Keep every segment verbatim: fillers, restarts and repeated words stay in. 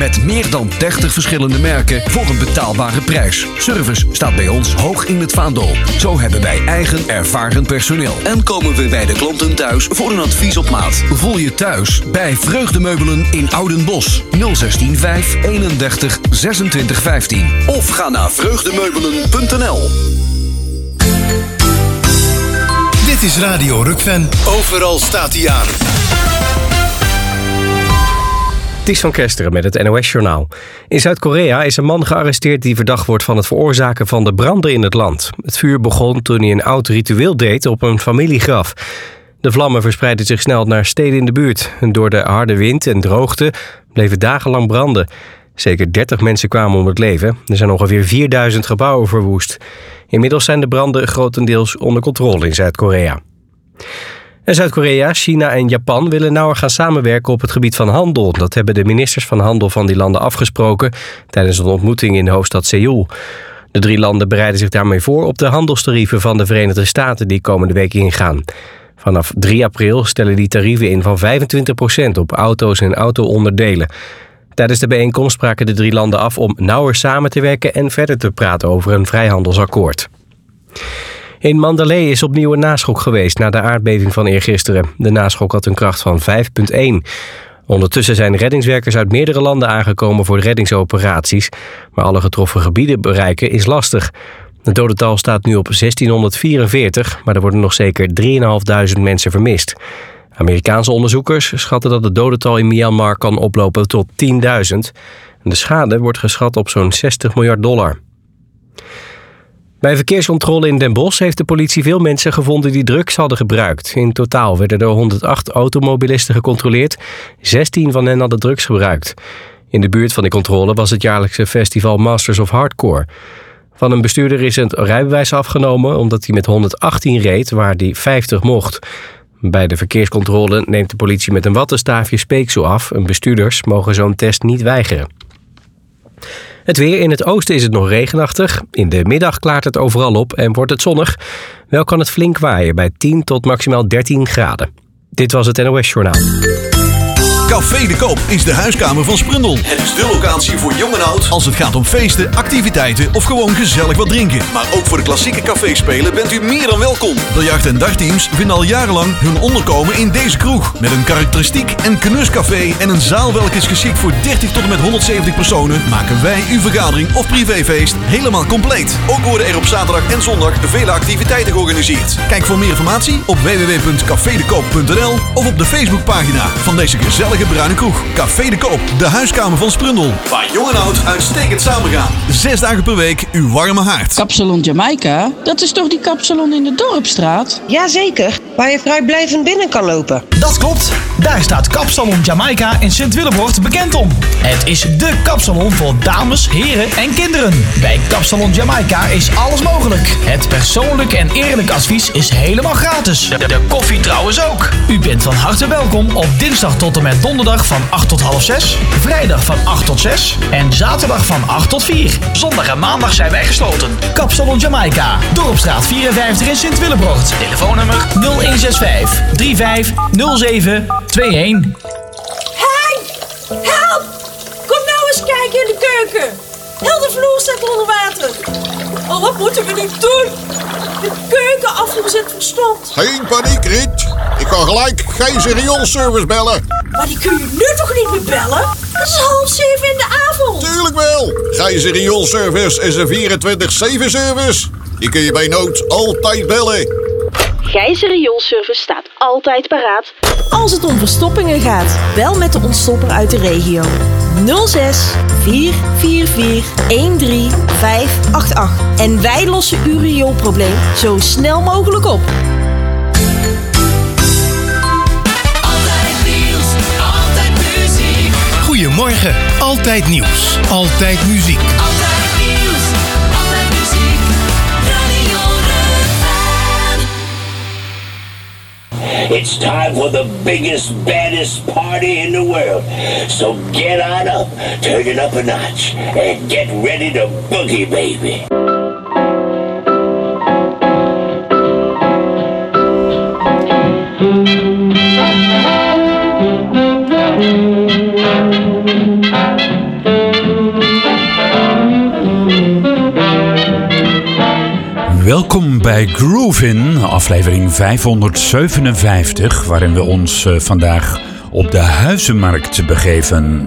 Met meer dan dertig verschillende merken voor een betaalbare prijs. Service staat bij ons hoog in het vaandel. Zo hebben wij eigen ervaren personeel. En komen we bij de klanten thuis voor een advies op maat. Voel je thuis bij Vreugdemeubelen in Oudenbosch. nul zestien vijf eenendertig zesentwintig vijftien. Of ga naar vreugdemeubelen punt n l. Dit is Radio Rukven. Overal staat hij aan. Ties van Kesteren met het N O S-journaal. In Zuid-Korea is een man gearresteerd die verdacht wordt van het veroorzaken van de branden in het land. Het vuur begon toen hij een oud ritueel deed op een familiegraf. De vlammen verspreidden zich snel naar steden in de buurt. En door de harde wind en droogte bleven dagenlang branden. Zeker dertig mensen kwamen om het leven. Er zijn ongeveer vierduizend gebouwen verwoest. Inmiddels zijn de branden grotendeels onder controle in Zuid-Korea. En Zuid-Korea, China en Japan willen nauwer gaan samenwerken op het gebied van handel. Dat hebben de ministers van handel van die landen afgesproken tijdens een ontmoeting in de hoofdstad Seoul. De drie landen bereiden zich daarmee voor op de handelstarieven van de Verenigde Staten die komende week ingaan. Vanaf drie april stellen die tarieven in van vijfentwintig procent op auto's en auto-onderdelen. Tijdens de bijeenkomst spraken de drie landen af om nauwer samen te werken en verder te praten over een vrijhandelsakkoord. In Mandalay is opnieuw een naschok geweest na de aardbeving van eergisteren. De naschok had een kracht van vijf komma één. Ondertussen zijn reddingswerkers uit meerdere landen aangekomen voor reddingsoperaties. Maar alle getroffen gebieden bereiken is lastig. Het dodental staat nu op zestienhonderdvierenveertig, maar er worden nog zeker drieduizend vijfhonderd mensen vermist. Amerikaanse onderzoekers schatten dat het dodental in Myanmar kan oplopen tot tienduizend. De schade wordt geschat op zo'n zestig miljard dollar. Bij verkeerscontrole in Den Bosch heeft de politie veel mensen gevonden die drugs hadden gebruikt. In totaal werden er honderdacht automobilisten gecontroleerd. zestien van hen hadden drugs gebruikt. In de buurt van de controle was het jaarlijkse festival Masters of Hardcore. Van een bestuurder is het rijbewijs afgenomen omdat hij met honderdachttien reed waar hij vijftig mocht. Bij de verkeerscontrole neemt de politie met een wattenstaafje speeksel af. En bestuurders mogen zo'n test niet weigeren. Het weer: in het oosten is het nog regenachtig. In de middag klaart het overal op en wordt het zonnig. Wel kan het flink waaien bij tien tot maximaal dertien graden. Dit was het N O S-journaal. Café de Koop is de huiskamer van Sprundel. Het is de locatie voor jong en oud als het gaat om feesten, activiteiten of gewoon gezellig wat drinken. Maar ook voor de klassieke caféspelen bent u meer dan welkom. Biljart- en dartteams vinden al jarenlang hun onderkomen in deze kroeg. Met een karakteristiek en knuscafé en een zaal welke is geschikt voor dertig tot en met honderdzeventig personen, maken wij uw vergadering of privéfeest helemaal compleet. Ook worden er op zaterdag en zondag vele activiteiten georganiseerd. Kijk voor meer informatie op w w w punt café de koop punt n l of op de Facebookpagina van deze gezellige bruine kroeg. Café de Koop, de huiskamer van Sprundel. Waar jong en oud uitstekend samengaan. Zes dagen per week uw warme haard. Kapsalon Jamaica? Dat is toch die kapsalon in de Dorpstraat? Jazeker, waar je vrijblijvend binnen kan lopen. Dat klopt. Daar staat Kapsalon Jamaica in Sint-Willebroort bekend om. Het is dé kapsalon voor dames, heren en kinderen. Bij Kapsalon Jamaica is alles mogelijk. Het persoonlijk en eerlijk advies is helemaal gratis. De, de koffie trouwens ook. U bent van harte welkom op dinsdag tot en met donderdag van acht tot half zes, vrijdag van acht tot zes en zaterdag van acht tot vier. Zondag en maandag zijn wij gesloten. Kapsalon Jamaica, Dorpstraat vierenvijftig in Sint-Willebroort. Telefoonnummer nul een zes vijf drie vijf nul zeven twee een. Hey! Help! Kom nou eens kijken in de keuken. Heel de vloer staat onder water. Oh, wat moeten we nu doen? De keuken afgezet verstomd. Geen paniek, Riet. Ik kan gelijk Gijzer rioolservice bellen. Maar die kun je nu toch niet meer bellen? Het is half zeven in de avond. Tuurlijk wel. Gijzer rioolservice is een vierentwintig zeven service. Die kun je bij nood altijd bellen. Gijzer rioolservice staat altijd paraat. Als het om verstoppingen gaat, bel met de ontstopper uit de regio. nul zes vier vier vier een drie vijf acht acht. En wij lossen uw rioolprobleem zo snel mogelijk op. Altijd nieuws, altijd muziek. Goedemorgen, altijd nieuws, altijd muziek. Altijd nieuws, altijd muziek. Radio Rukven. It's time for the biggest, baddest party in the world. So get on up, turn it up a notch, and get ready to boogie, baby. Welkom bij Groovin, aflevering vijfhonderdzevenenvijftig, waarin we ons uh, vandaag op de huizenmarkt begeven.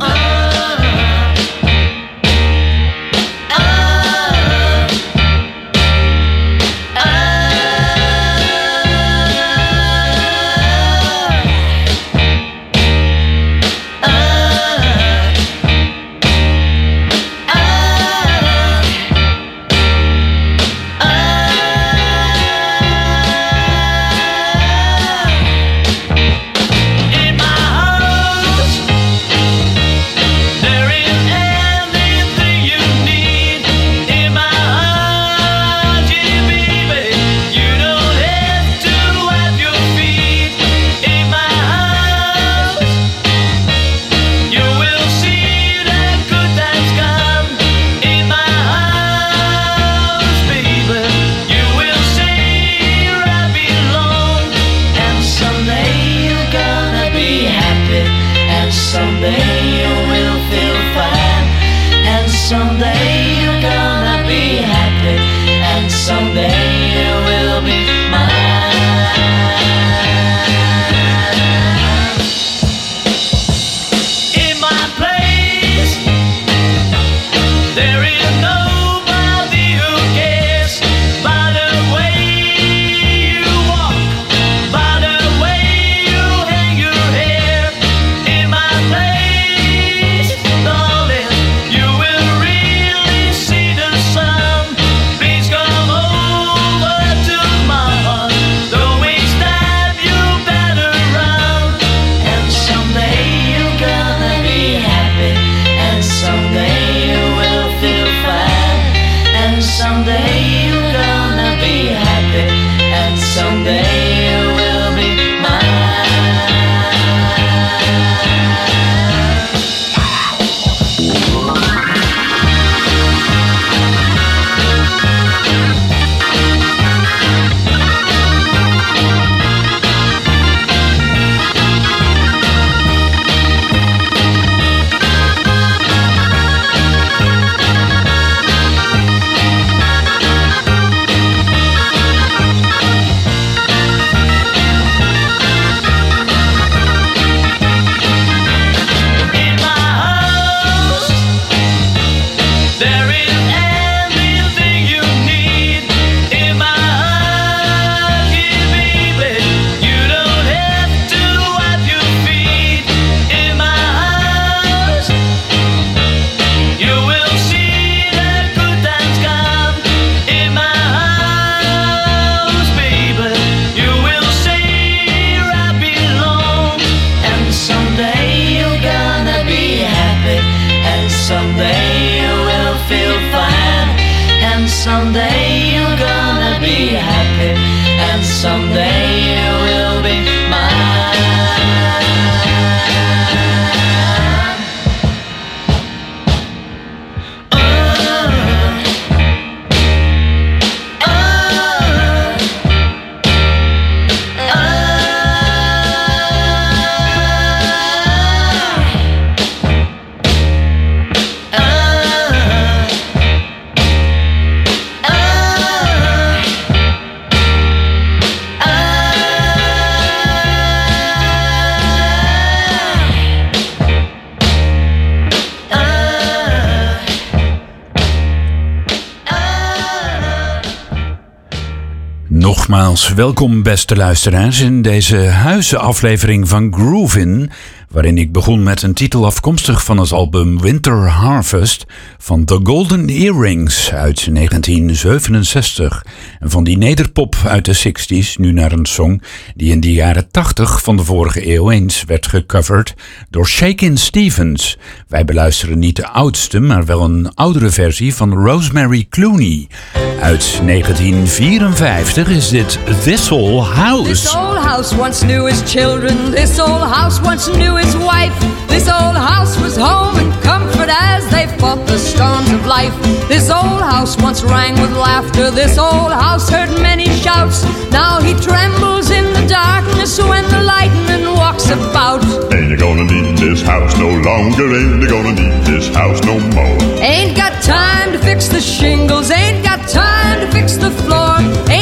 Nogmaals, welkom beste luisteraars in deze huizenaflevering van Groovin, waarin ik begon met een titel afkomstig van het album Winter Harvest van The Golden Earrings uit negentien zevenenzestig. En van die nederpop uit de zestig's nu naar een song die in de jaren tachtig van de vorige eeuw eens werd gecoverd door Shakin' Stevens. Wij beluisteren niet de oudste, maar wel een oudere versie van Rosemary Clooney. Uit negentien vierenvijftig is dit This Old House. This old house once knew his children. This old house once knew his wife. This old house was home and comfort as they fought the storms of life. This old house once rang with laughter. This old house heard many shouts. Now he trembles in the darkness when the lightning walks about. Ain't you gonna need this house no longer? Ain't you gonna need this house no more? Ain't got time to fix the shingles. Ain't got time to fix the floor. Ain't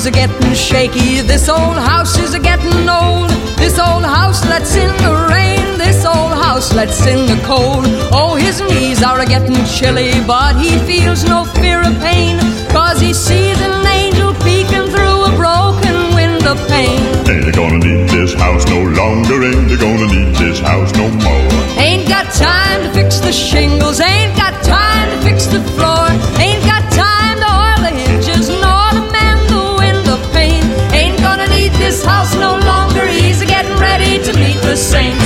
a getting shaky. This old house is a getting old. This old house lets in the rain. This old house lets in the cold. Oh, his knees are a getting chilly, but he feels no fear of pain, 'cause he sees an angel peeking through a broken window pane. Ain't they gonna need this house no longer? Ain't they gonna need this house no more? Ain't got time to fix the shingles. Ain't got time to fix the floor. Ain't got time to oil the hinges nor to mend the window pane. Ain't gonna need this house no longer. He's getting ready to meet the saints.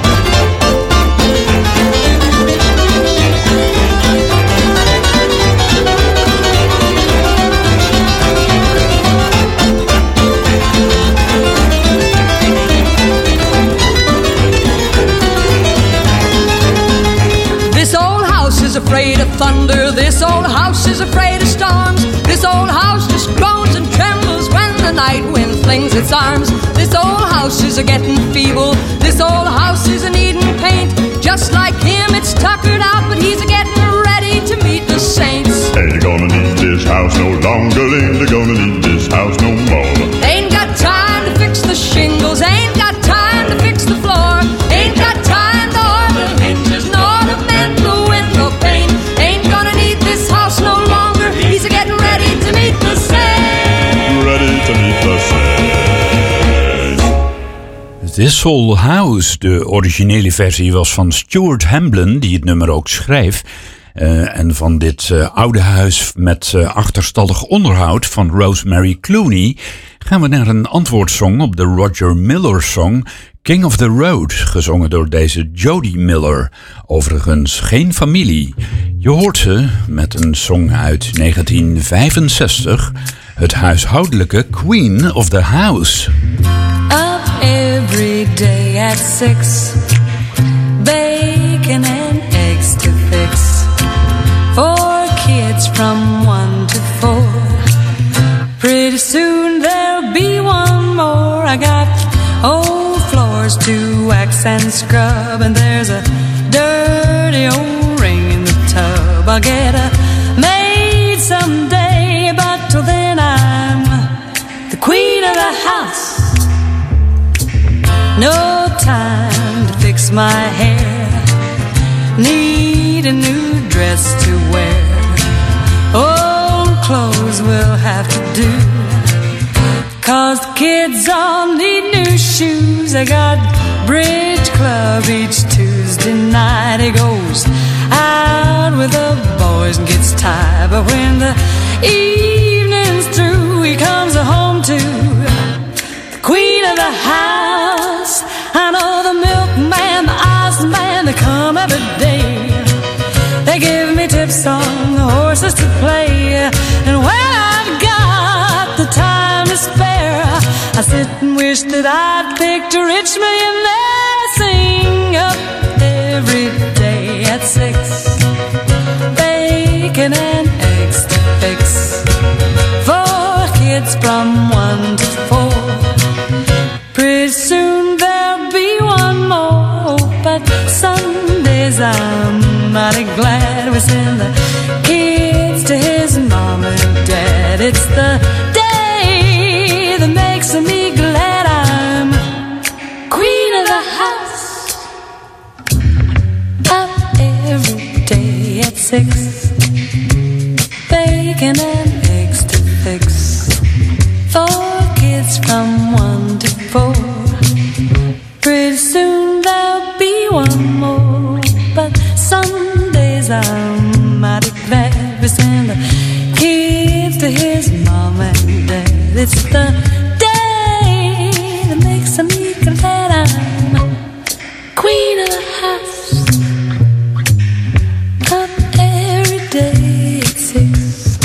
Afraid of thunder, this old house is afraid of storms. This old house just groans and trembles when the night wind flings its arms. This old house is a getting feeble. This old house is a needing paint. Just like him, it's tuckered out, but he's a getting ready to meet the saints. Ain't they gonna need this house no longer? Ain't they gonna need this house no more? Ain't got time to fix the shingles. Ain't got time to fix the floor. Ain't got time to oil the hinges nor to mend the window pane. Ain't gonna need this house no longer. He's a getting ready to meet the saints. Ready to meet the saints. This Old House, de originele versie, was van Stuart Hamblen, die het nummer ook schreef. Uh, en van dit uh, oude huis met uh, achterstallig onderhoud van Rosemary Clooney gaan we naar een antwoordsong op de Roger Miller song King of the Road, gezongen door deze Jody Miller. Overigens geen familie. Je hoort ze met een song uit negentien vijfenzestig, het huishoudelijke Queen of the House. Up every day at six, bacon and eggs to fix. Four kids from one to four. Pretty soon there'll be one more. I got old floors to wax and scrub, and there's a dirty old ring in the tub. I'll get a maid someday, but till then I'm the queen of the house. No time to fix my hair. Need a new dress to wear. Old clothes will have to do, 'cause the kids all need new shoes. I got bridge club each Tuesday night. He goes out with the boys and gets tired, but when the evening's through, he comes home to the queen of the house. I know the milkman, the ice man, they come every day. They give me tips on the horses to play, and when I've got the time to spare, I sit and wish that I'd picked a rich millionaire. Sing up every day at six, bacon and eggs to fix. Four kids from one to four. Pretty soon there'll be one more, but Sundays I'm mighty glad we send the kids to his mom and dad. It's the day that makes me glad I'm queen of the house. Up every day at six, bacon and eggs to fix. Four kids from one to four. Pretty soon there'll be one more, but Sundays I'm mighty glad we send the kids to his mom and dad. It's the day that makes me glad I'm queen of the house. Up every day at six,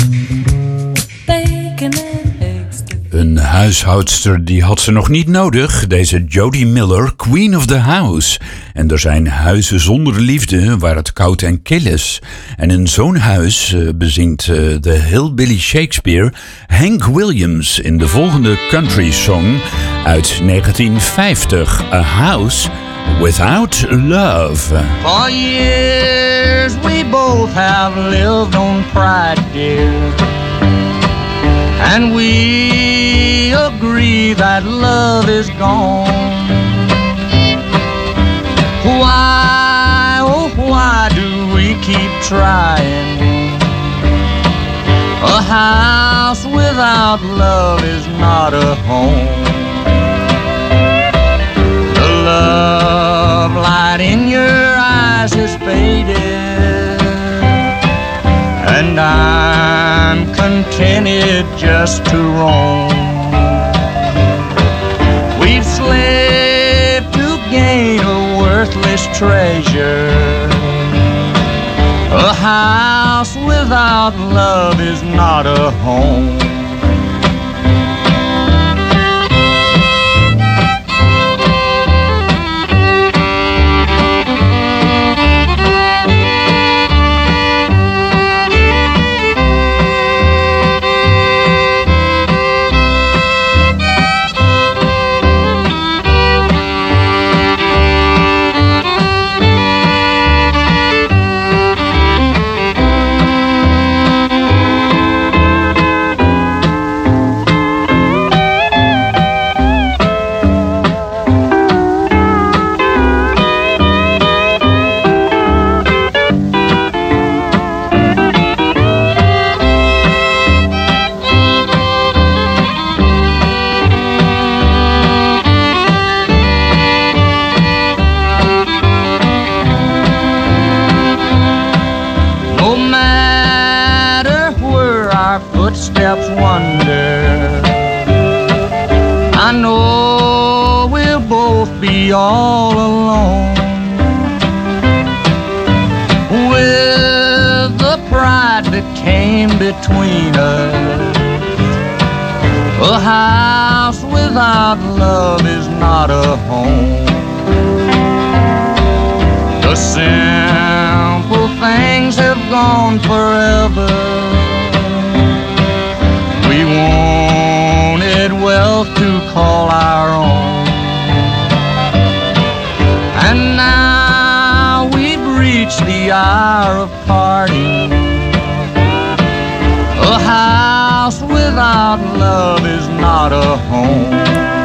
bacon and eggs. Een huishoudster die had ze nog niet nodig, deze Jody Miller, Queen of the House. En er zijn huizen zonder liefde waar het koud en kil is. En in zo'n huis uh, bezingt uh, de hillbilly Shakespeare Hank Williams in de volgende country song uit negentien vijftig, A House Without Love. For years we both have lived on pride, dear. and we agree that love is gone. Why, oh why do we keep trying? A house without love is not a home. The love light in your eyes has faded, and I'm contented just to roam. We've slaved to gain a worthless treasure. A house without love is not a home. All alone, with the pride that came between us. A house without love is not a home. The simple things have gone forever. We wanted wealth to call our own, and now we've reached the hour of parting. A house without love is not a home.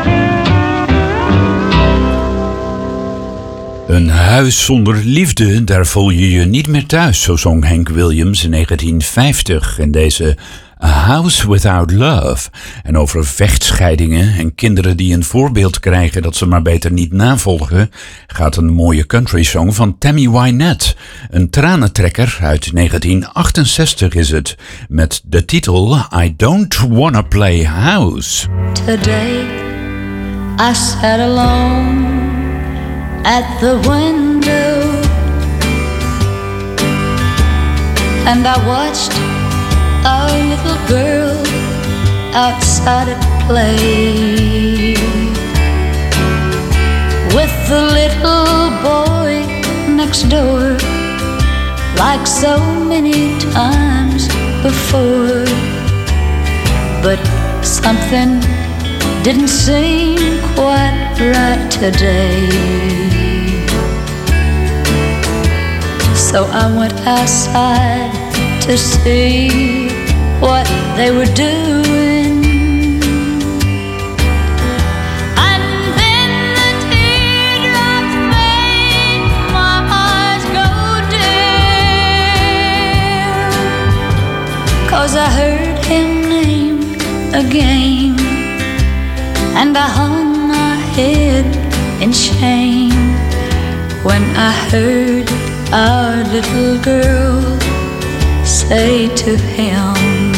Een huis zonder liefde, daar voel je je niet meer thuis, zo zong Hank Williams in negentien vijftig. En deze A House Without Love. En over vechtscheidingen en kinderen die een voorbeeld krijgen dat ze maar beter niet navolgen, gaat een mooie country song van Tammy Wynette. Een tranentrekker uit negentien achtenzestig is het, met de titel I Don't Wanna Play House. Today I sat alone at the window and I watched a little girl outside at play with the little boy next door, like so many times before. But something didn't seem quite right today, so I went outside to see what they were doing. And then the teardrops made my eyes go dim, 'cause I heard him named again, and I hung my head in shame when I heard our little girl say to him,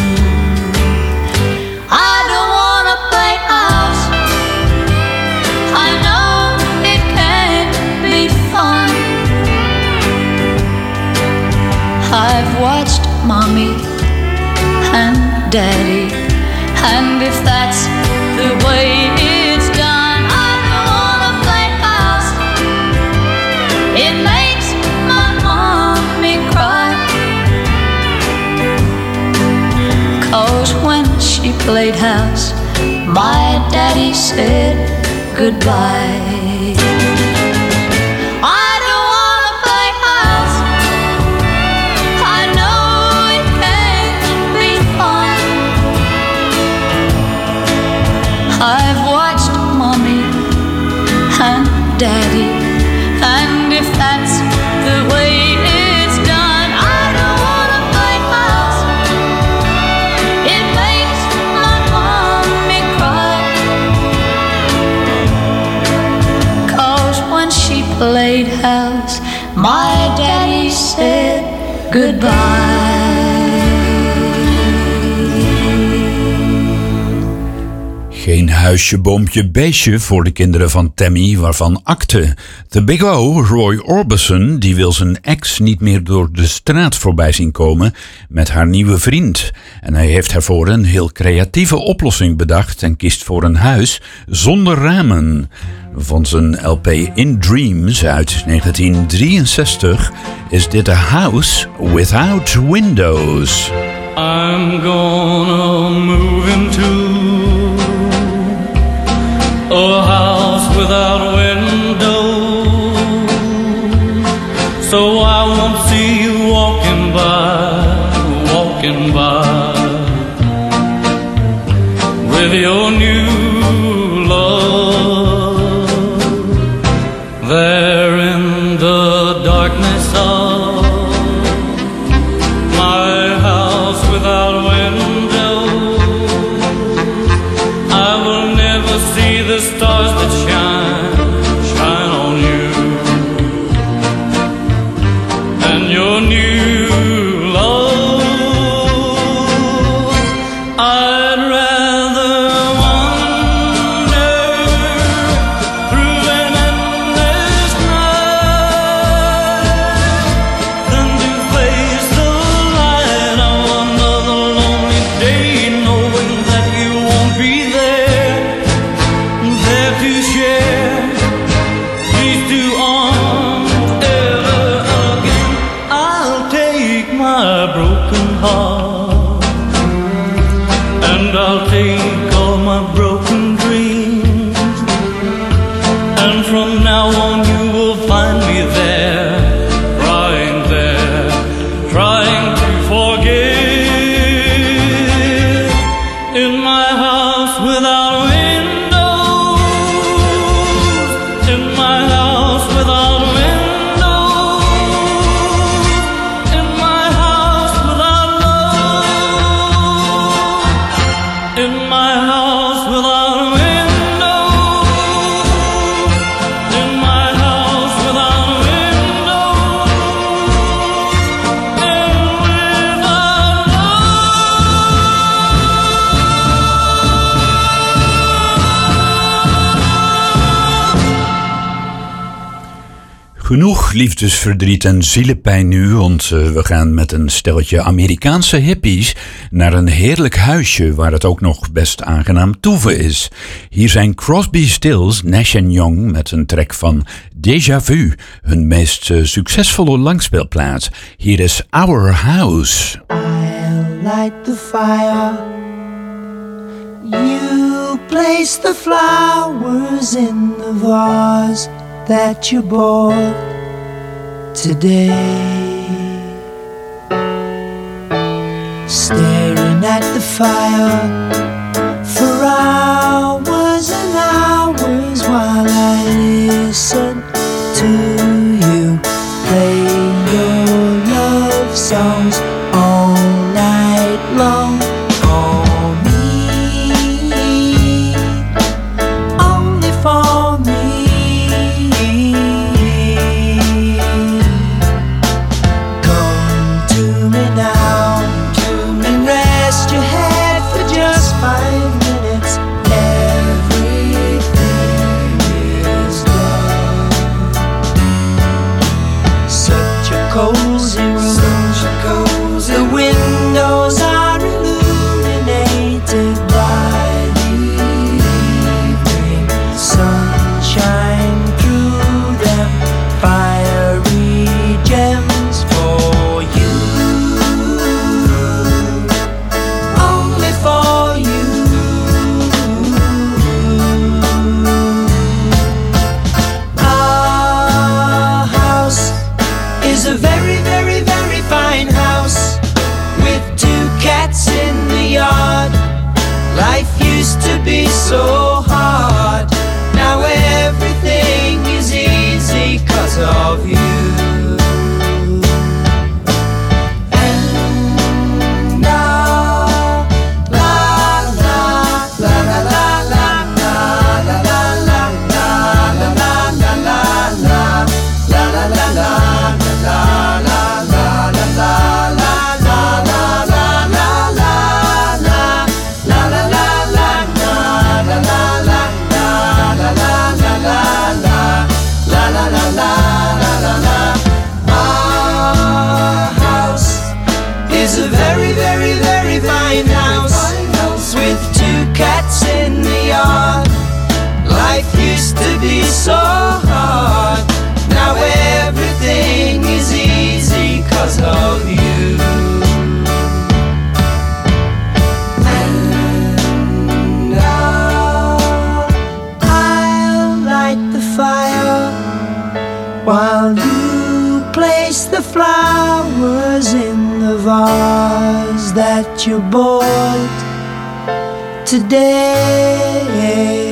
I don't wanna play house, I know it can't be fun. I've watched mommy and daddy, and if that's the way it's done, I don't wanna play house. It makes my mommy cry, 'cause when she played house, my daddy said goodbye. I don't wanna play house, I know it can't be fun. daddy. And if that's the way it's done, I don't wanna fight house. It makes my mommy cry. 'Cause when she played house, my daddy said goodbye. Geen huisje, boompje, beestje voor de kinderen van Tammy, waarvan akte. De Big O, Roy Orbison, die wil zijn ex niet meer door de straat voorbij zien komen met haar nieuwe vriend. En hij heeft ervoor een heel creatieve oplossing bedacht en kiest voor een huis zonder ramen. Van zijn L P In Dreams uit negentien drieënzestig is dit A House Without Windows. I'm gonna move into a house without windows, so I won't see you walking by, walking by, with your new love, there in the darkness of my house without windows. I will never see the stars that shine, shine on you and your new love. I'd rather wander through an endless night than to face the light of another lonely day, knowing that you won't be there, there to share these two arms ever again. I'll take my broken heart and I'll take all my broken dreams, and from now on you will find me there, crying there, trying to forget, in my house without windows, in my house without windows, in my house without love, in my house without windows, in my house without windows, and without Genoeg liefdesverdriet en zielepijn nu, want uh, we gaan met een stelletje Amerikaanse hippies naar een heerlijk huisje waar het ook nog best aangenaam toeven is. Hier zijn Crosby, Stills, Nash en Young met een track van Déjà Vu, hun meest uh, succesvolle langspeelplaat. Hier is Our House. I'll light the fire. You place the flowers in the vase that you bought today. Staring at the fire for hours and hours while I listen to you play your love songs all night long. For me, only for me. Come to me now, to me, rest your head for just five minutes. Everything is done. Such a cozy room, such a cozy room. There's a very, very, very fine house with two cats in the yard. Life used to be so hard. Now everything is easy 'cause of you. And I'll, I'll light the fire while you place the flowers in the vase that you bought today.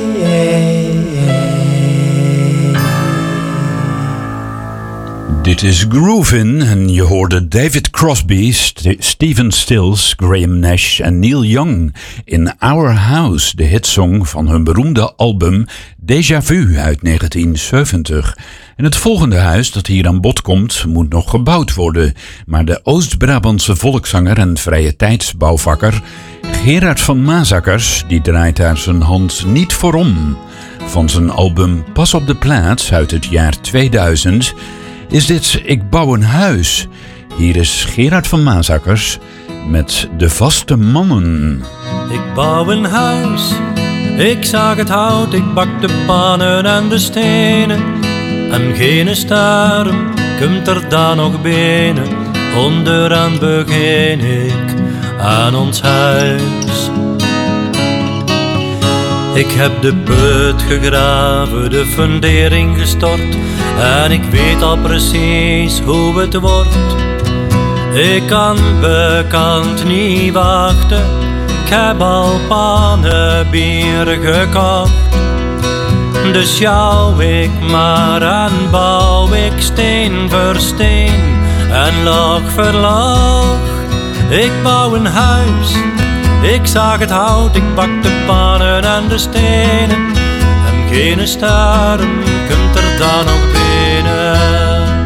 Dit is Groovin en je hoorde David Crosby, St- Stephen Stills, Graham Nash en Neil Young in Our House, de hitsong van hun beroemde album Déjà Vu uit negentien zeventig. En het volgende huis dat hier aan bod komt moet nog gebouwd worden, maar de Oost-Brabantse volkszanger en vrije tijdsbouwvakker Gerard van Maasakkers die draait daar zijn hand niet voor om. Van zijn album Pas op de plaats uit het jaar tweeduizend is dit Ik bouw een huis. Hier is Gerard van Maasakkers met De Vaste Mannen. Ik bouw een huis, ik zaag het hout, ik bak de pannen en de stenen. En geen staren komt er dan nog binnen, onderaan begin ik aan ons huis. Ik heb de put gegraven, de fundering gestort en ik weet al precies hoe het wordt. Ik kan bekend niet wachten, ik heb al pannen bier gekocht. Dus sjouw ik maar en bouw ik steen voor steen en log voor log. Ik bouw een huis, ik zaag het hout, ik bak de pannen en de stenen. En geen staren komt er dan nog binnen.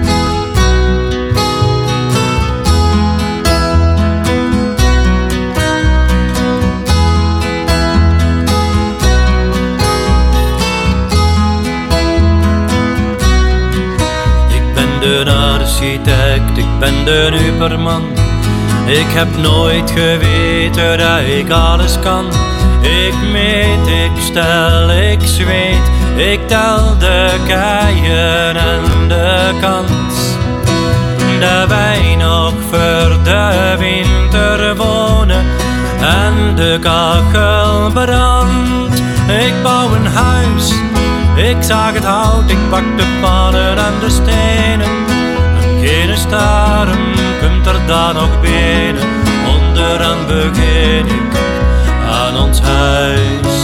Ik ben de architect, ik ben de uberman. Ik heb nooit geweten dat ik alles kan. Ik meet, ik stel, ik zweet, ik tel de keien en de kans. Dat wij nog voor de winter wonen en de kachel brandt. Ik bouw een huis, ik zaag het hout, ik bak de pannen en de stenen. En geen staren komt er dan nog binnen, onderaan begin ik aan ons huis.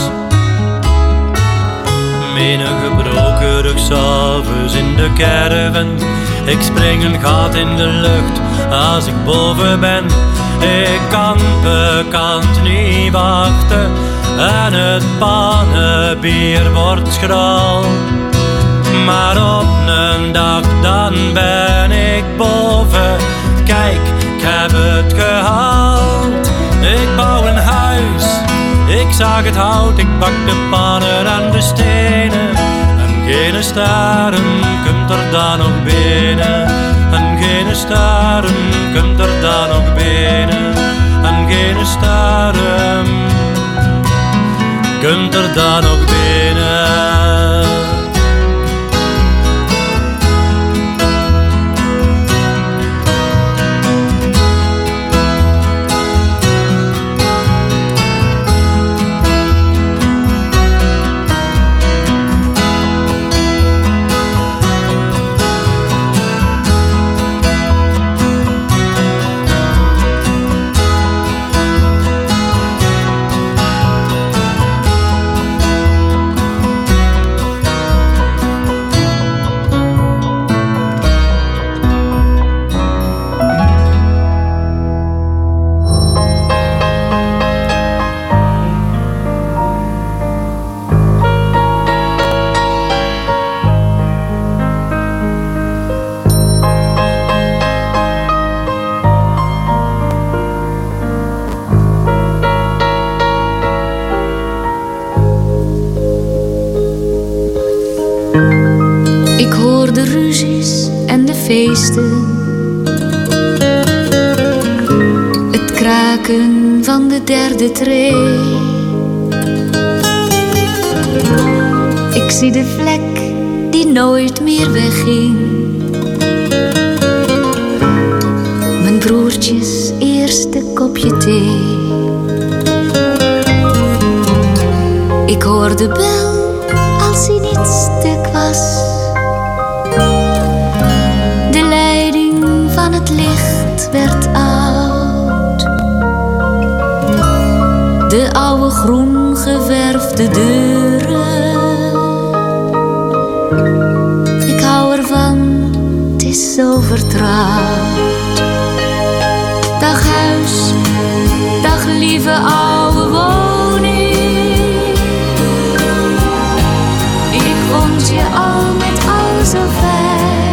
Mijn gebroken rug s'avonds in de caravan. Ik spring een gat in de lucht als ik boven ben. Ik kan bekend niet wachten en het pannenbier wordt schraal. Maar op een dag dan ben ik boven. Kijk, ik heb het gehaald. Ik bouw een huis, ik zaag het hout, ik bak de pannen en de stenen. En geen staren komt er dan nog binnen. En geen staren komt er dan nog binnen. En geen staren komt er dan nog binnen. Ik hoor de ruzies en de feesten. daken van de derde tree. Ik zie de vlek die nooit meer wegging. Mijn broertjes eerste kopje thee. Ik hoor de bel als hij niet stuk was. De leiding van het licht werd oud. De oude groen geverfde deuren. Ik hou ervan, het is zo vertrouwd. Dag huis, dag lieve oude woning. Ik vond je al met al zo fijn.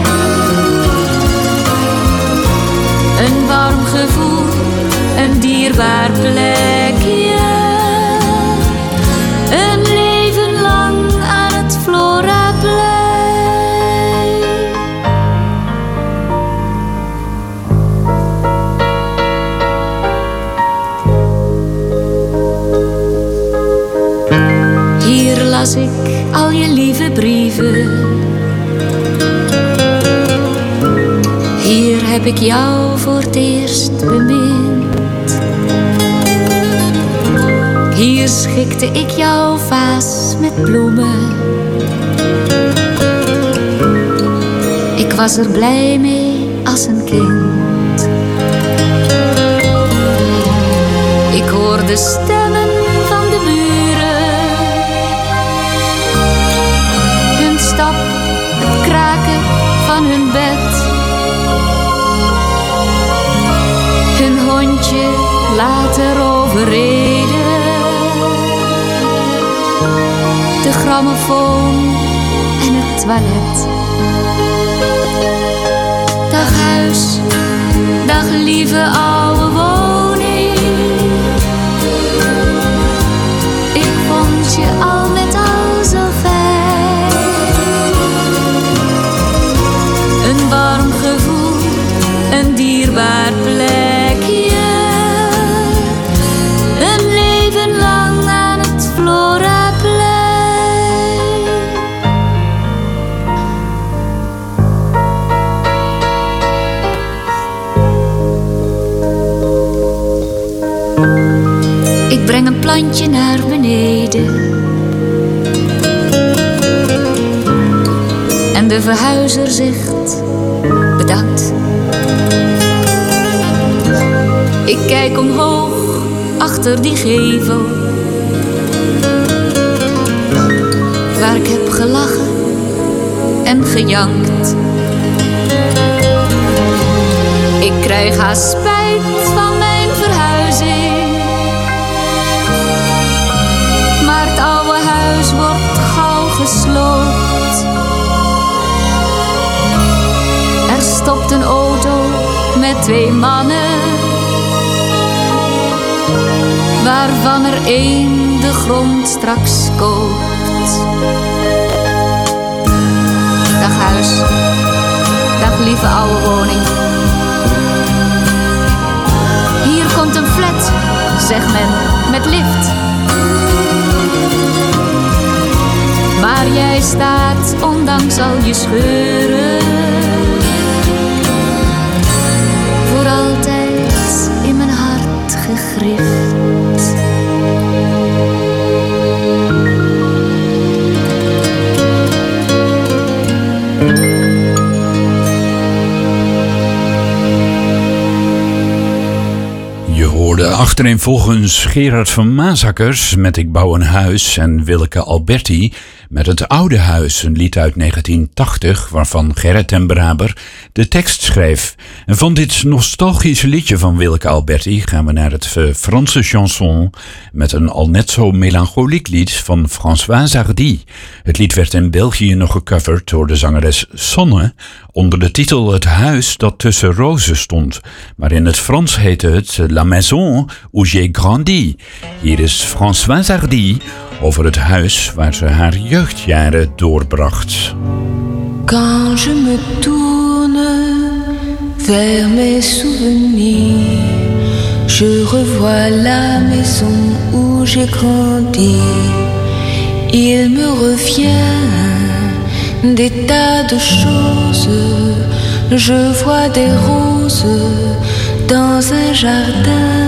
Een warm gevoel, een dierbaar plekje. Een leven lang aan het Floraplein. Hier las ik al je lieve brieven. Hier heb ik jou voor het eerst bemind. Hier schikte ik jouw vaas met bloemen. Ik was er blij mee als een kind. Ik hoorde stemmen van de buren. Hun stap, het kraken van hun bed. Hun hondje later overreden. De grammofoon en het toilet. Dag huis, dag lieve oude woning. Ik vond je al met al zo fijn. Een warm gevoel, een dierbaar plekje. Een leven lang aan het Floraplein. Ik breng een plantje naar beneden. En de verhuizer zegt bedankt. Ik kijk omhoog achter die gevel. Waar ik heb gelachen en gejankt. Ik krijg haast spijt van mijn verhuizing. Maar het oude huis wordt gauw gesloopt. Er stopt een auto met twee mannen. Waarvan er één de grond straks koopt. Dag huis, dag lieve oude woning. Hier komt een flat, zegt men, met lift. Maar jij staat, ondanks al je scheuren, voor altijd in mijn hart gegrift. De achtereenvolgens Gerard van Maasakkers met Ik bouw een huis en Willeke Alberti met Het oude huis, een lied uit negentien tachtig waarvan Gerrit ten Braber de tekst schreef. En van dit nostalgische liedje van Willeke Alberti gaan we naar het Franse chanson met een al net zo melancholiek lied van François Hardy. Het lied werd in België nog gecoverd door de zangeres Sonne onder de titel Het huis dat tussen rozen stond, maar in het Frans heette het La maison où j'ai grandi. Hier is François Hardy over het huis waar ze haar jeugdjaren doorbracht. Quand je me tourne vers mes souvenirs, Je revois la maison où j'ai grandi. Il me revient des tas de choses. Je vois des roses dans un jardin,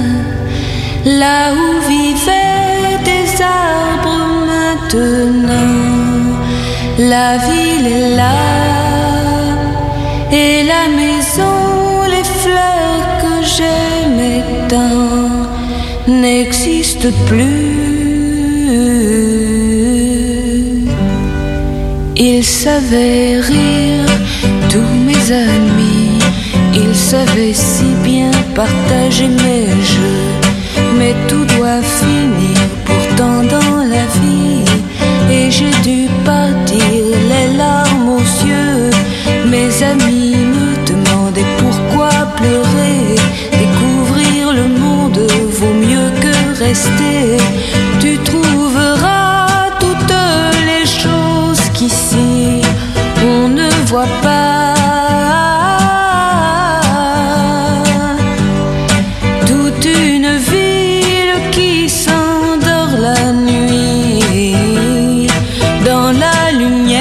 là où vivaient des arbres maintenant. La ville est là et la maison, les fleurs que j'aimais tant n'existent plus. Ils savaient rire, tous mes amis, ils savaient si bien partager mes jeux. Mais tout doit finir pourtant dans la vie, et j'ai dû partir les larmes aux yeux. Mes amis me demandaient pourquoi pleurer. Découvrir le monde vaut mieux que rester. Tu trouveras toutes les choses qu'ici on ne voit pas. Toute une ville qui s'endort la nuit dans la lumière.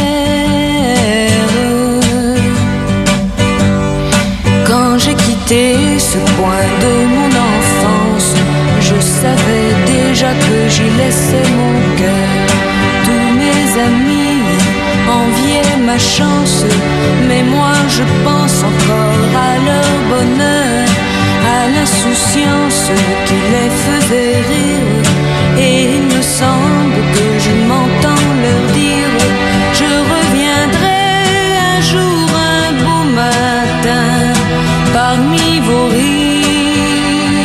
Quand j'ai quitté ce coin de mon enfance, je savais déjà que j'y laissais mon cœur. Tous mes amis enviaient ma chance, mais moi je pense encore à leur bonheur, à l'insouciance qui les faisait rire. Et il me semble que je m'entends leur dire: je reviendrai un jour, un beau matin, parmi vos rires.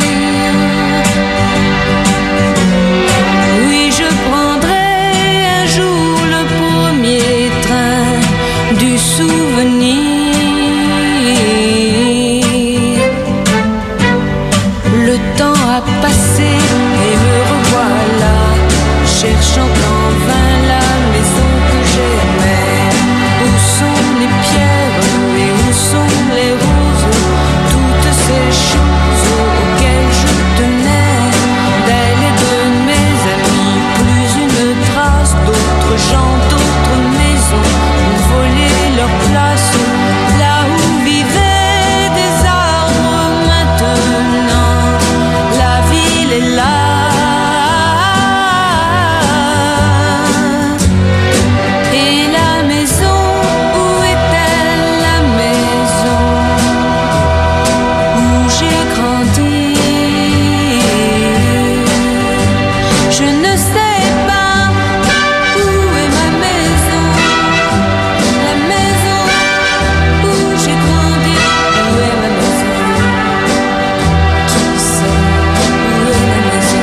Oui, je prendrai un jour le premier train du souvenir. Le temps a passé et me revoilà, cherchant en vain la maison que j'aimais. Où sont les pierres et où sont les roses, toutes ces choses auxquelles je tenais. D'elle et de mes amis, plus une trace. D'autres gens, d'autres maisons ont volé leur place. Là où vivaient des arbres maintenant, la ville est là. Et la maison, où est-elle, la maison où j'ai grandi? Je ne sais pas où est ma maison, la maison où j'ai grandi. Où est ma maison? Qui sait où est ma maison?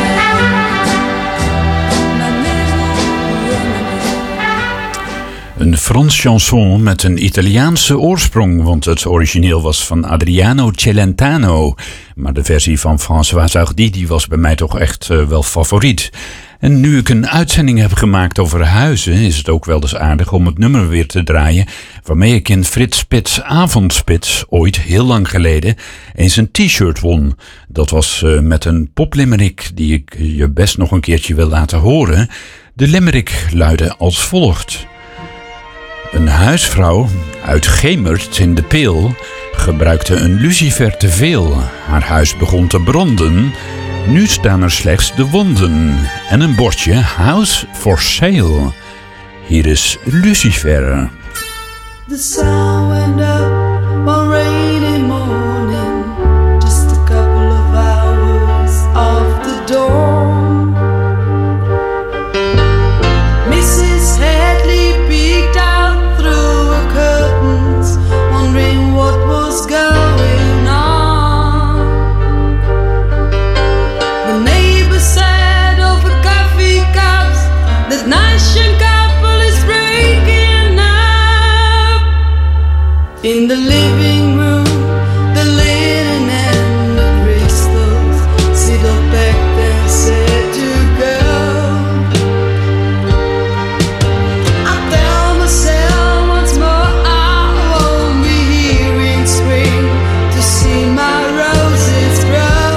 Ma maison, où est ma maison? Een Frans chanson met een Italiaanse oorsprong, want het origineel was van Adriano Celentano. Maar de versie van François Hardy die was bij mij toch echt uh, wel favoriet. En nu ik een uitzending heb gemaakt over huizen, is het ook wel eens aardig om het nummer weer te draaien waarmee ik in Frits Spits Avondspits ooit heel lang geleden eens een t-shirt won. Dat was uh, met een poplimerick die ik je best nog een keertje wil laten horen. De limerick luidde als volgt. Een huisvrouw uit Gemert in de Peel gebruikte een lucifer te veel. Haar huis begon te branden. Nu staan er slechts de wonden en een bordje House for Sale. Hier is Lucifer. The sun went up one rainy morning, just a couple of hours off the dawn. Missus Hadley peeked out through her curtains, wondering what was going on. The neighbor said over coffee cups that nice young couple is breaking up. In the living room, the linen and the crystals sit up back there, said to go. I tell myself once more I won't be here in spring to see my roses grow.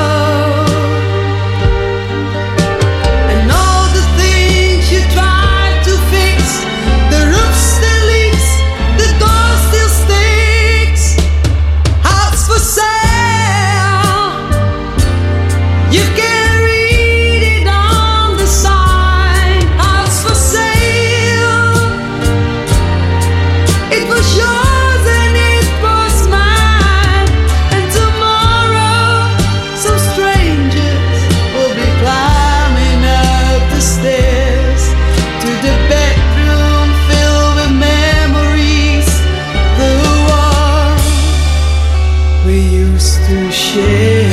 You can read it on the sign, house for sale. It was yours and it was mine. And tomorrow some strangers will be climbing up the stairs to the bedroom filled with memories, the one we used to share.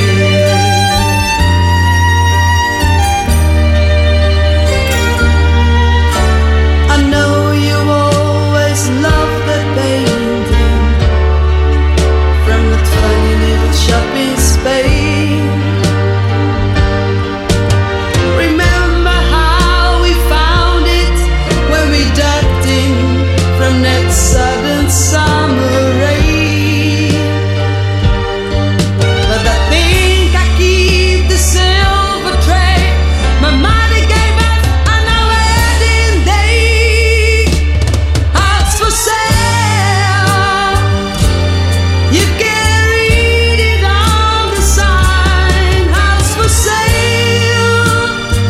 I know you always loved that painting from that funny little shop in Spain. Remember how we found it when we ducked in from that sudden summer rain. But I think I keep the silver tray my mother gave us on our wedding day. House for sale. You can read it on the sign. House for sale.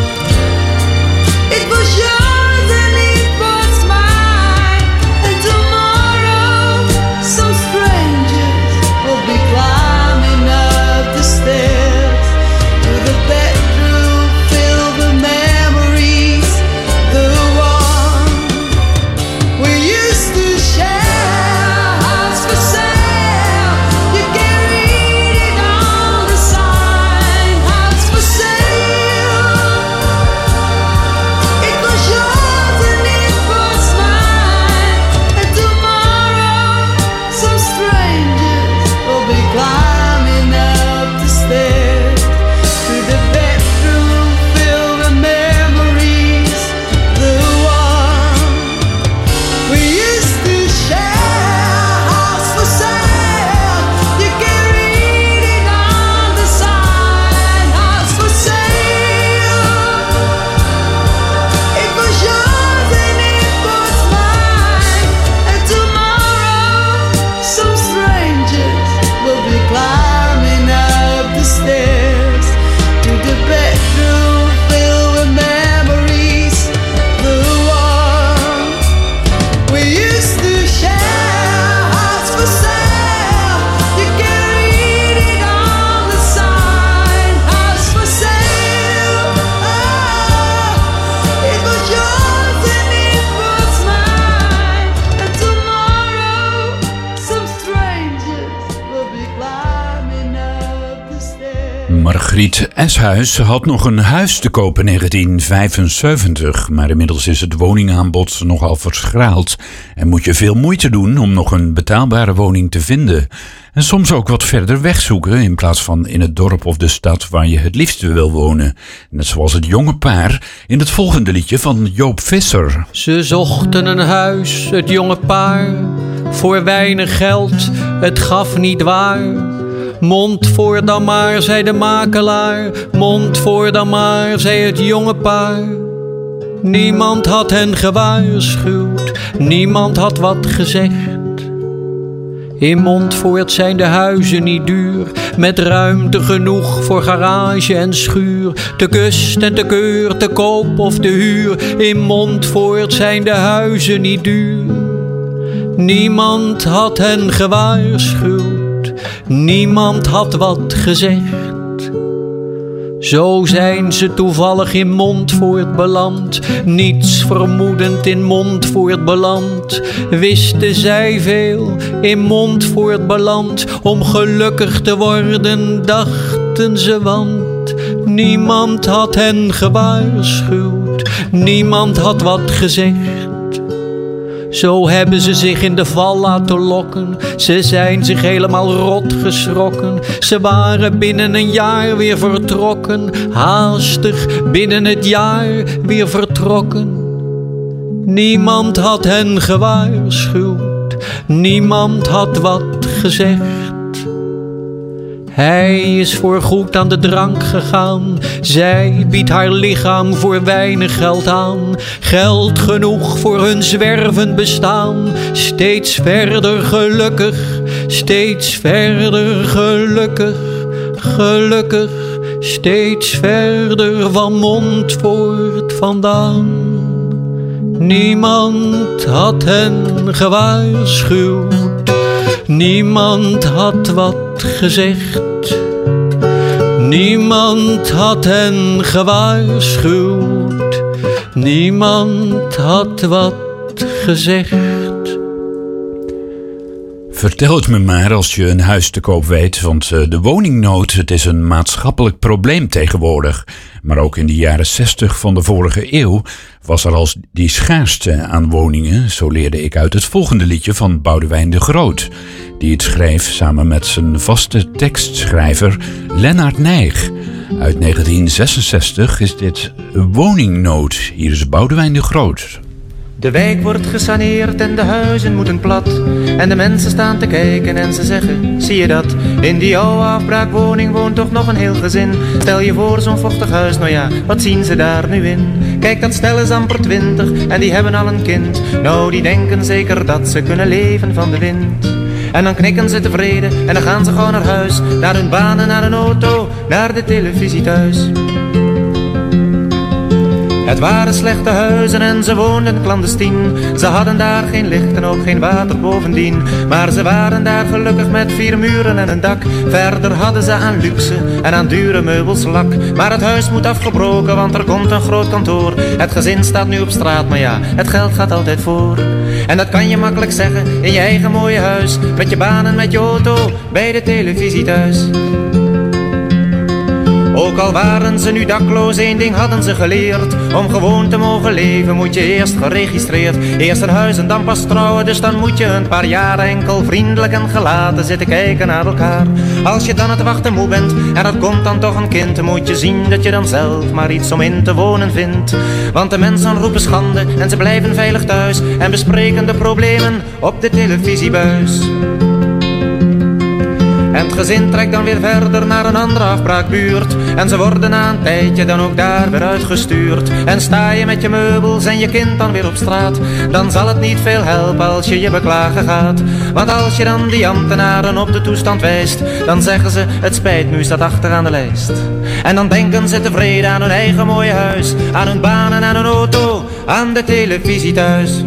It was yours and it was mine. And tomorrow some strangers will be climbing up the stairs to the bedroom filled with memories, the one we used to share. House for sale. You can read it on the sign. House for sale. It was yours and it was mine. And tomorrow some strangers will be climbing up the stairs to the bedroom filled with memories, the one we used to share. House for sale. You can read it on the sign. House for sale. It was yours and it was mine. And tomorrow some strangers will be climbing up the stairs to the bedroom filled with memories, the one we used to share. House for sale. You can read it on the sign. House for sale. Oh, it was yours and it was mine. And tomorrow some strangers will be climbing up the stairs. Margriet Eshuis had nog een huis te koop in negentien vijfenzeventig, maar inmiddels is het woningaanbod nogal verschraald en moet je veel moeite doen om nog een betaalbare woning te vinden. En soms ook wat verder wegzoeken in plaats van in het dorp of de stad waar je het liefste wil wonen. Net zoals het jonge paar in het volgende liedje van Joop Visser. Ze zochten een huis, het jonge paar, voor weinig geld, het gaf niet waar. Mond voor dan maar, zei de makelaar, mond voor dan maar, zei het jonge paar. Niemand had hen gewaarschuwd, niemand had wat gezegd. In Montfoort zijn de huizen niet duur, met ruimte genoeg voor garage en schuur. Te kust en te keur, te koop of te huur. In Montfoort zijn de huizen niet duur. Niemand had hen gewaarschuwd, niemand had wat gezegd. Zo zijn ze toevallig in Montfoort beland, niets vermoedend in Montfoort beland. Wisten zij veel in Montfoort beland, om gelukkig te worden dachten ze, want niemand had hen gewaarschuwd, niemand had wat gezegd. Zo hebben ze zich in de val laten lokken, ze zijn zich helemaal rot geschrokken. Ze waren binnen een jaar weer vertrokken, haastig binnen het jaar weer vertrokken. Niemand had hen gewaarschuwd, niemand had wat gezegd. Hij is voorgoed aan de drank gegaan, zij biedt haar lichaam voor weinig geld aan. Geld genoeg voor hun zwervend bestaan, steeds verder gelukkig, steeds verder gelukkig, gelukkig, steeds verder van Montfoort vandaan. Niemand had hen gewaarschuwd, niemand had wat gezegd. Niemand had hen gewaarschuwd, niemand had wat gezegd. Vertel het me maar als je een huis te koop weet, want de woningnood, het is een maatschappelijk probleem tegenwoordig. Maar ook in de jaren zestig van de vorige eeuw was er al die schaarste aan woningen, zo leerde ik uit het volgende liedje van Boudewijn de Groot, die het schreef samen met zijn vaste tekstschrijver Lennart Nijg. Uit negentien zesenzestig is dit Woningnood. Hier is Boudewijn de Groot. De wijk wordt gesaneerd en de huizen moeten plat. En de mensen staan te kijken en ze zeggen, zie je dat? In die oude afbraakwoning woont toch nog een heel gezin. Stel je voor zo'n vochtig huis, nou ja, wat zien ze daar nu in? Kijk, dat stel is amper twintig en die hebben al een kind. Nou, die denken zeker dat ze kunnen leven van de wind. En dan knikken ze tevreden en dan gaan ze gauw naar huis. Naar hun banen, naar hun auto, naar de televisie thuis. Het waren slechte huizen en ze woonden clandestien. Ze hadden daar geen licht en ook geen water bovendien. Maar ze waren daar gelukkig met vier muren en een dak. Verder hadden ze aan luxe en aan dure meubels lak. Maar het huis moet afgebroken, want er komt een groot kantoor. Het gezin staat nu op straat, maar ja, het geld gaat altijd voor. En dat kan je makkelijk zeggen in je eigen mooie huis. Met je baan en met je auto, bij de televisie thuis. Ook al waren ze nu dakloos, één ding hadden ze geleerd. Om gewoon te mogen leven moet je eerst geregistreerd. Eerst een huis en dan pas trouwen, dus dan moet je een paar jaar enkel vriendelijk en gelaten zitten kijken naar elkaar. Als je dan het wachten moe bent en er komt dan toch een kind, moet je zien dat je dan zelf maar iets om in te wonen vindt. Want de mensen roepen schande en ze blijven veilig thuis en bespreken de problemen op de televisiebuis. En het gezin trekt dan weer verder naar een andere afbraakbuurt. En ze worden na een tijdje dan ook daar weer uitgestuurd. En sta je met je meubels en je kind dan weer op straat, dan zal het niet veel helpen als je je beklagen gaat. Want als je dan die ambtenaren op de toestand wijst, dan zeggen ze, het spijt me, u staat achteraan de lijst. En dan denken ze tevreden aan hun eigen mooie huis, aan hun baan en aan hun auto, aan de televisie thuis.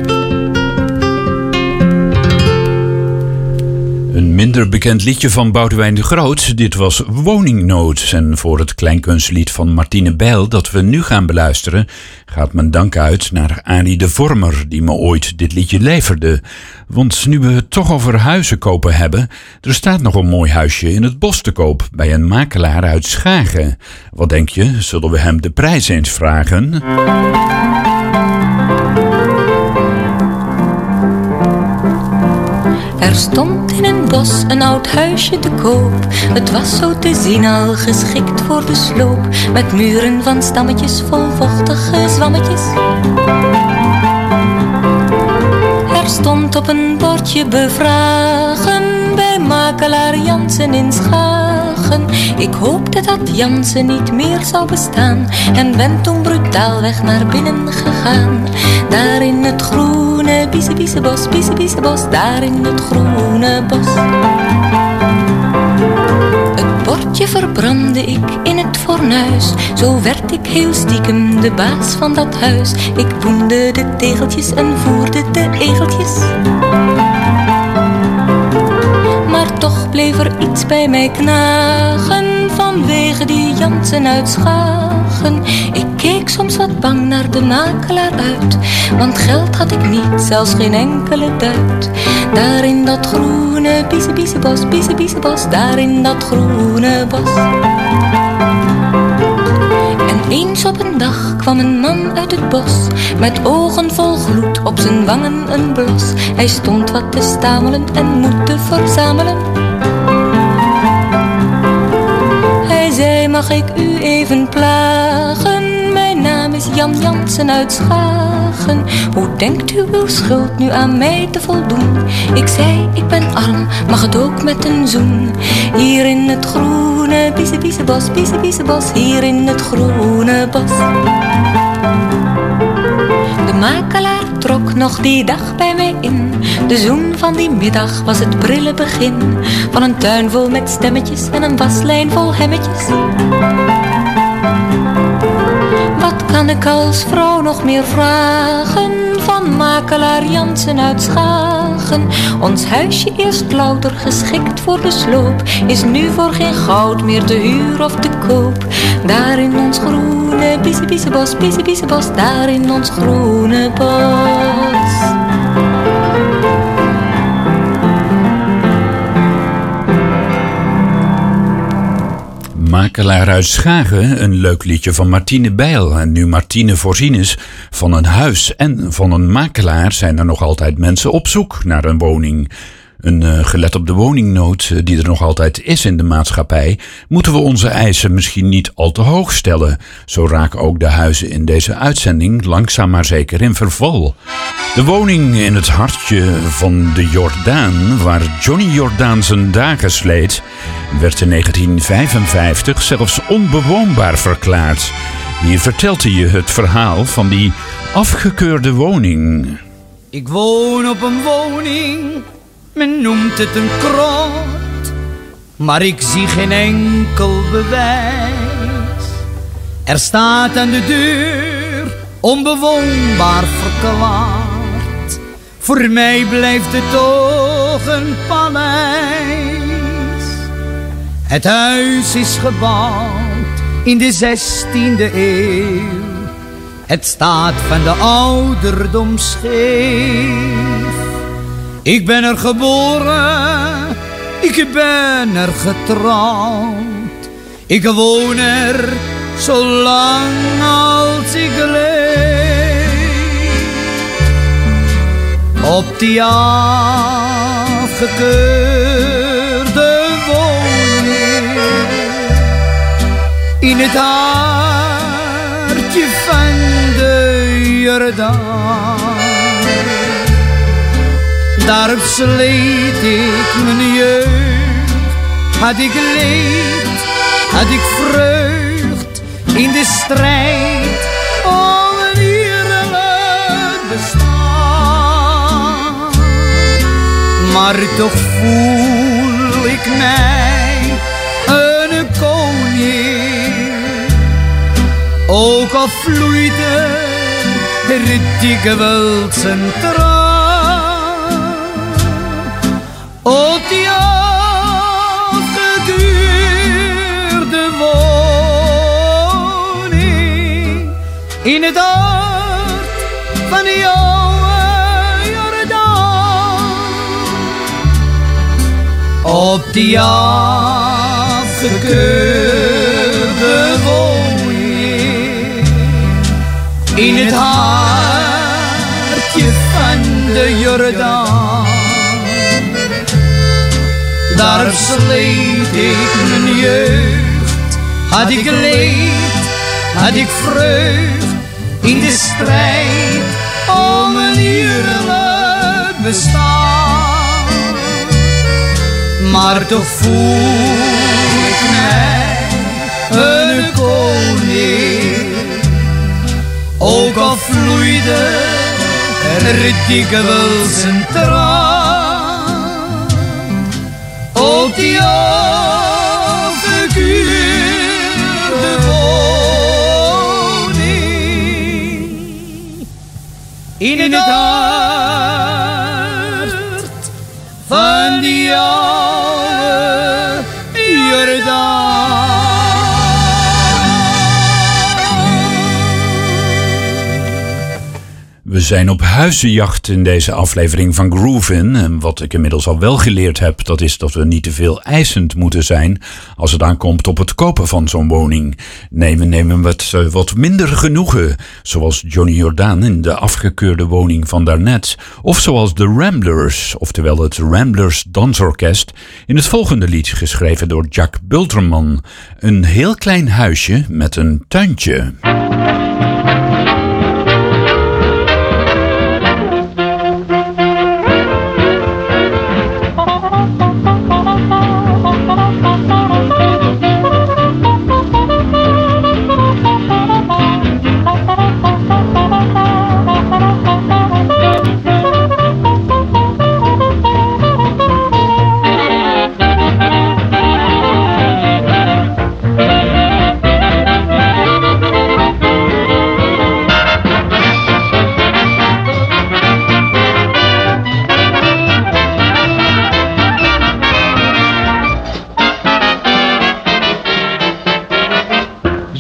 Een minder bekend liedje van Boudewijn de Groot. Dit was Woningnood. En voor het kleinkunstlied van Martine Bijl dat we nu gaan beluisteren, gaat mijn dank uit naar Arie de Vormer, die me ooit dit liedje leverde. Want nu we het toch over huizen kopen hebben, er staat nog een mooi huisje in het bos te koop bij een makelaar uit Schagen. Wat denk je, zullen we hem de prijs eens vragen? Er stond in een bos een oud huisje te koop. Het was zo te zien al geschikt voor de sloop, met muren van stammetjes vol vochtige zwammetjes. Er stond op een bordje bevragen bij makelaar Jansen in Schagen. Ik hoopte dat Jansen niet meer zou bestaan en ben toen brutaalweg naar binnen gegaan. Daar in het groene biezenbiezenbos, biezenbiezenbos, daar in het groene bos. Het bordje verbrandde ik in het fornuis, zo werd ik heel stiekem de baas van dat huis. Ik boende de tegeltjes en voerde de egeltjes. Maar toch bleef er iets bij mij knagen vanwege die Jansen uit Schagen. Ik keek soms wat bang naar de makelaar uit, want geld had ik niet, zelfs geen enkele duit. Daar in dat groene biezenbiezenbos, biezenbiezenbos, daar in dat groene bos. En eens op een dag kwam een man uit het bos, met ogen vol gloed, op zijn wangen een blos. Hij stond wat te stamelen en moed te verzamelen. Hij zei, mag ik u even plagen? Mijn naam is Jan Jansen uit Schagen. Hoe denkt u uw schuld nu aan mij te voldoen? Ik zei, ik ben arm, mag het ook met een zoen? Hier in het groene biezenbiezenbos, biezenbiezenbos, hier in het groene bos. De makelaar trok nog die dag bij mij in. De zoen van die middag was het prille begin van een tuin vol met stemmetjes en een waslijn vol hemmetjes. Wat kan ik als vrouw nog meer vragen van makelaar Jansen uit Schagen? Ons huisje eerst louter geschikt voor de sloop is nu voor geen goud meer te huur of te koop. Daar in ons groene biezenbiezenbos, biezenbiezenbos, daar in ons groene bos. Makelaar uit Schagen, een leuk liedje van Martine Bijl. En nu Martine voorzien is van een huis en van een makelaar, zijn er nog altijd mensen op zoek naar een woning. Een uh, gelet op de woningnood uh, die er nog altijd is in de maatschappij, moeten we onze eisen misschien niet al te hoog stellen. Zo raken ook de huizen in deze uitzending langzaam maar zeker in verval. De woning in het hartje van de Jordaan, waar Johnny Jordaan zijn dagen sleet, werd in negentien vijfenvijftig zelfs onbewoonbaar verklaard. Hier vertelt hij je het verhaal van die afgekeurde woning. Ik woon op een woning, men noemt het een krot, maar ik zie geen enkel bewijs. Er staat aan de deur, onbewoonbaar verklaard. Voor mij blijft het toch een paleis. Het huis is gebouwd in de zestiende eeuw. Het staat van de ouderdom scheef. Ik ben er geboren, ik ben er getrouwd. Ik woon er zolang als ik leef. Op die afgekeurde woning, in het hartje van de Jordaan. Daarop sleet ik mijn jeugd, had ik leed, had ik vreugd in de strijd om een eerlijk bestaan. Maar toch voel ik mij een koning, ook al vloeide er dikwijls een traan. Op die afgekeurde woning, in het hart van de oude Jordaan. Op die afgekeurde woning, in het hartje van de Jordaan. Daar sleet ik mijn jeugd, had ik leed, had ik vreugd in de strijd om een eerlijk bestaan. Maar toch voel ik mij een koning, ook al vloeide er dikwijls een traan. Op die afgekeurde woning, in het hart van die oude Jordaan. We zijn op huizenjacht in deze aflevering van Groovin. En wat ik inmiddels al wel geleerd heb, dat is dat we niet te veel eisend moeten zijn als het aankomt op het kopen van zo'n woning. Nee, we nemen wat, uh, wat minder genoegen, zoals Johnny Jordaan in de afgekeurde woning van daarnet. Of zoals de Ramblers, oftewel het Ramblers Dansorkest, in het volgende lied geschreven door Jack Bulterman. Een heel klein huisje met een tuintje.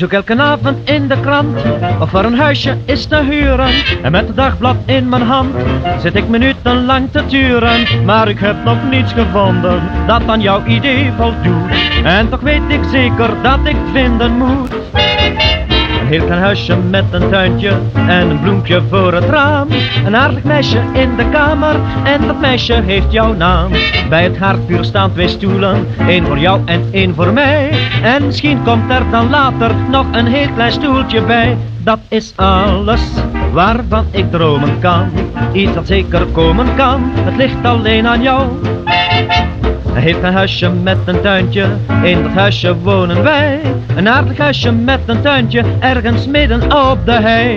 zoek elke avond in de krant of er een huisje is te huren. En met het dagblad in mijn hand zit ik minutenlang te turen. Maar ik heb nog niets gevonden dat aan jouw idee voldoet. En toch weet ik zeker dat ik het vinden moet. Een heel klein huisje met een tuintje en een bloempje voor het raam. Een aardig meisje in de kamer en dat meisje heeft jouw naam. Bij het haardvuur staan twee stoelen, één voor jou en één voor mij. En misschien komt er dan later nog een heel klein stoeltje bij. Dat is alles waarvan ik dromen kan. Iets dat zeker komen kan, het ligt alleen aan jou. Een heel klein huisje met een tuintje, in dat huisje wonen wij. Een aardig huisje met een tuintje, ergens midden op de hei.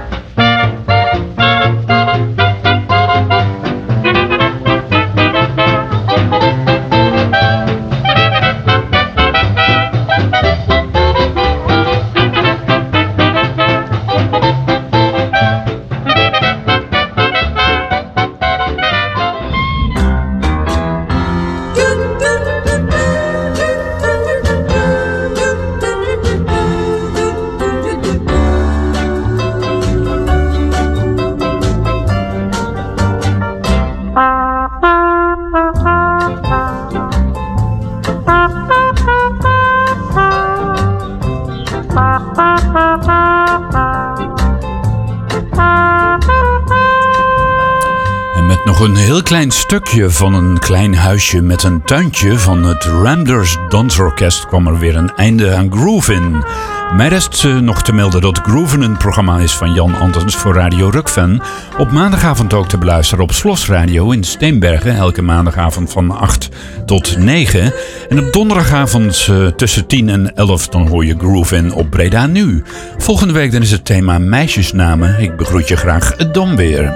Een heel klein stukje van een klein huisje met een tuintje van het Ramblers Dansorkest kwam er weer een einde aan Groovin. Mij rest uh, nog te melden dat Groovin een programma is van Jan Antons voor Radio Rukven. Op maandagavond ook te beluisteren op Slos Radio in Steenbergen. Elke maandagavond van acht tot negen. En op donderdagavond uh, tussen tien en elf dan hoor je Groovin op Breda Nu. Volgende week dan is het thema meisjesnamen. Ik begroet je graag dan weer.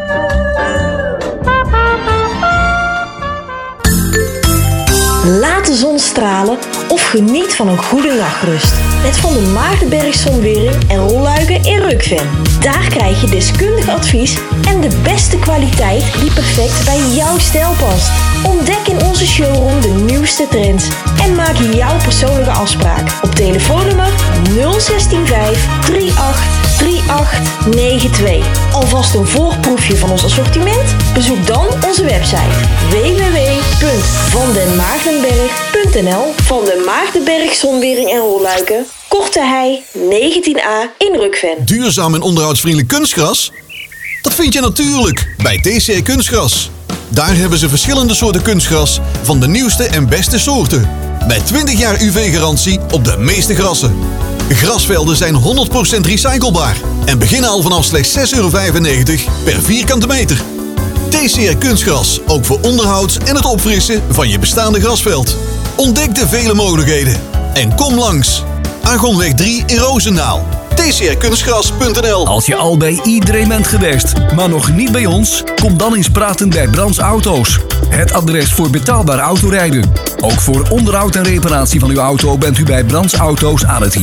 Laat de zon stralen of geniet van een goede nachtrust. Met Van der Maardenberg Zonwering en Rolluiken in Rukven. Daar krijg je deskundig advies en de beste kwaliteit die perfect bij jouw stijl past. Ontdek in onze showroom de nieuwste trends en maak jouw persoonlijke afspraak op telefoonnummer nul zes vijf drie acht drie acht negen twee. Alvast een voorproefje van ons assortiment? Bezoek dan onze website w w w punt van den maardenberg punt n l. Van den Maardenberg Zonwering en Rolluiken, Korte Hei negentien a in Rukven. Duurzaam en onderhoudsvriendelijk kunstgras? Dat vind je natuurlijk bij T C R Kunstgras. Daar hebben ze verschillende soorten kunstgras van de nieuwste en beste soorten. Met twintig jaar U V-garantie op de meeste grassen. Grasvelden zijn honderd procent recyclebaar en beginnen al vanaf slechts zes euro vijfennegentig per vierkante meter. T C R Kunstgras, ook voor onderhoud en het opfrissen van je bestaande grasveld. Ontdek de vele mogelijkheden en kom langs. Argonweg drie in Roosendaal. T C R kunstgras punt n l. Als je al bij iedereen bent geweest, maar nog niet bij ons, kom dan eens praten bij Brands Auto's. Het adres voor betaalbaar autorijden. Ook voor onderhoud en reparatie van uw auto bent u bij Brands Auto's aan het